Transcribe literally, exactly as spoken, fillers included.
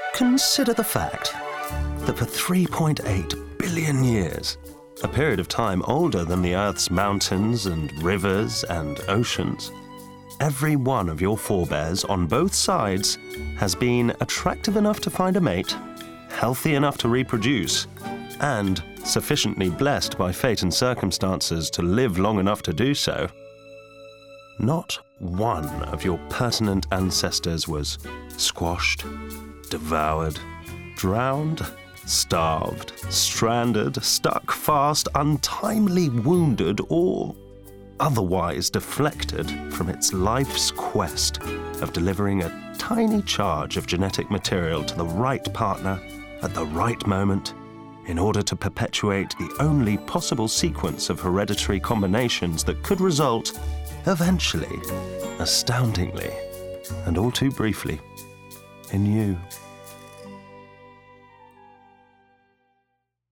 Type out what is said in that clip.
Consider the fact that for three point eight billion years, a period of time older than the Earth's mountains and rivers and oceans, every one of your forebears on both sides has been attractive enough to find a mate, healthy enough to reproduce, and sufficiently blessed by fate and circumstances to live long enough to do so. Not one of your pertinent ancestors was squashed, devoured, drowned, starved, stranded, stuck fast, untimely wounded, or otherwise deflected from its life's quest of delivering a tiny charge of genetic material to the right partner at the right moment in order to perpetuate the only possible sequence of hereditary combinations that could result, eventually, astoundingly, and all too briefly, in you.